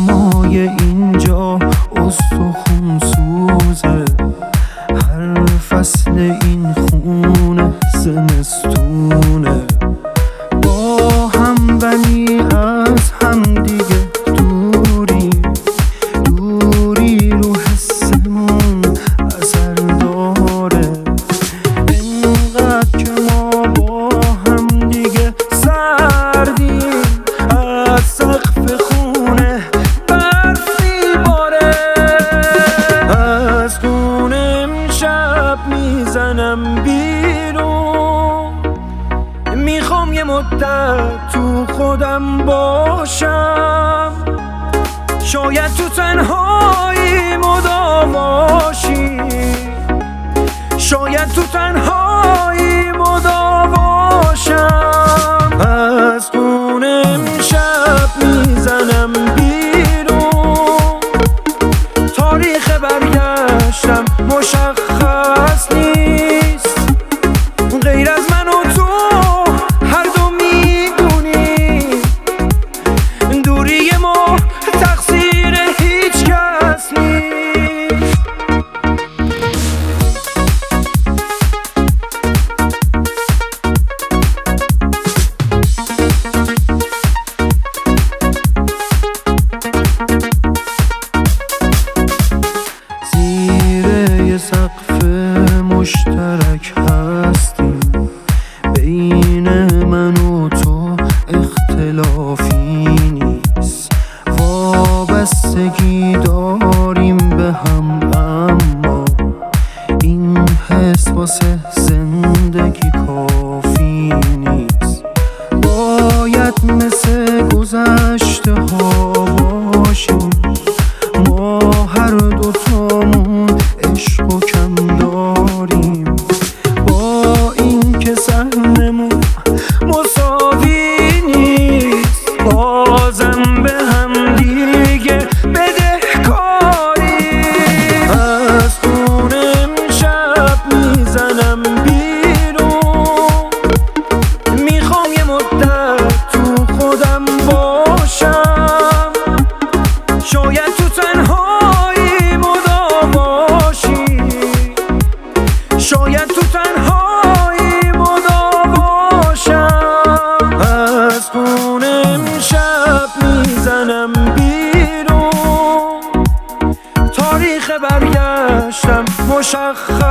سرمای اینجا استخون سوزه، هر فصل این خونه زمستونه. با هم ولی از هم دیگه دوری رو حسمون اثر داره. اینقدر که ما با هم دیگه سردیم، از سقف خونه برف میباره. از خونه امشب میزنم بیرون، میخوام یه مدت تو خودم باشم. شاید تو تنهایی مداواشی، شاید تو تنهایی مداواشم. از خونه امشب میزنم بیرون، تاریخ برگشتم مشخص نیست. غیر از من و تو هر دو میدونی، دوری ما تقصیر هیچ کس نیست. زیر یه سقف مشترک هستیم، بین من و تو اختلافی نیست. وابستگی داریم به هم، اما این حس واسه زندگی کافی نیست. باید مثل گذشته ها باشیم، ما هر دوتامون عشق و کم داریم. با این که سهممون مساوی نیست، بازم به هم دیگه بدهکاریم. از خونه امشب میزنم بیرون، میخوام یه مدت تو خودم باشم. شاید تو تنهایی مداواشی، شاید تو تنهایی مداواشم. از خونه امشب میزنم بیرون، تاریخ برگشتم مشخص